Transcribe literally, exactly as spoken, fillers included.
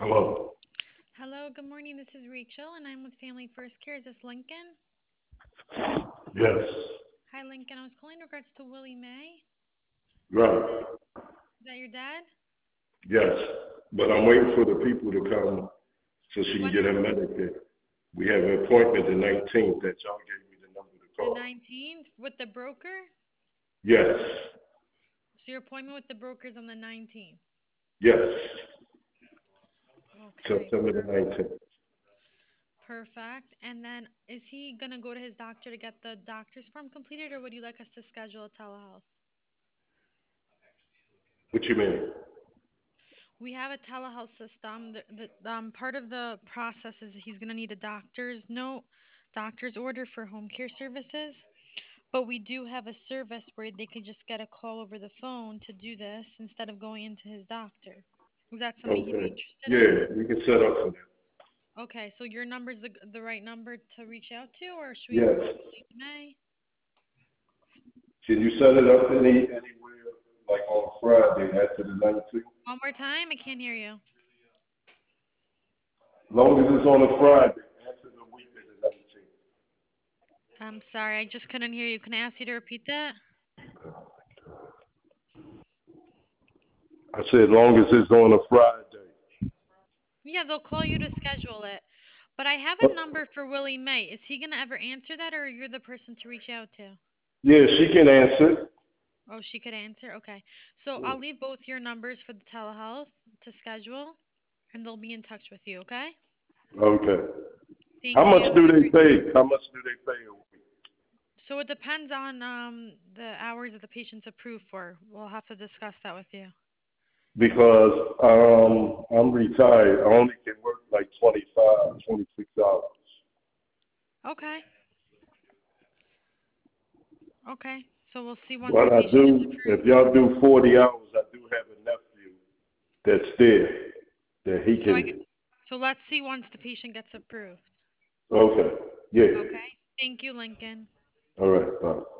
Hello. Hello, good morning. This is Rachel, and I'm with Family First Care. Is this Lincoln? Yes. Hi, Lincoln. I was calling in regards to Willie May. Right. Is that your dad? Yes. But I'm waiting for the people to come so she can When get is her Medicaid. We have an appointment the nineteenth that y'all gave me the number to the call. nineteenth with the broker? Yes. So your appointment with the broker is on the nineteenth. Yes. Okay, September the per- nineteenth. perfect. And then is he gonna go to his doctor to get the doctor's form completed, or would you like us to schedule a telehealth? What you mean? We have a telehealth system. The, the um, part of the process is he's gonna need a doctor's note, doctor's order for home care services. But we do have a service where they could just get a call over the phone to do this instead of going into his doctor. Is that something he'd be Okay. interested in? Yeah, we can set up for that. Okay, so your number's the the right number to reach out to, or should we Yes. call Willie May? Can you set it up any anywhere like on Friday after the nineteenth? One more time, I can't hear you. As long as it's on a Friday after the week of the nineteenth. I'm sorry, I just couldn't hear you. Can I ask you to repeat that? I said as long as it's on a Friday. Yeah, they'll call you to schedule it. But I have a number for Willie May. Is he gonna ever answer that, or you're the person to reach out to? Yeah, she can answer. Oh, she could answer? Okay. So I'll leave both your numbers for the telehealth to schedule, and they'll be in touch with you, okay? Okay. How Thank much you. do Have a they great pay? How much do they pay a week? So it depends on um the hours that the patient's approved for. We'll have to discuss that with you. Because um, I'm retired. I only can work like twenty-five, twenty-six hours. Okay. Okay. So we'll see once the What I patient gets do, if approved. y'all do forty hours, I do have a nephew that's there that he So I can. so let's see once the patient gets approved. Okay. Yeah. Okay. Thank you, Lincoln. All right. Bye.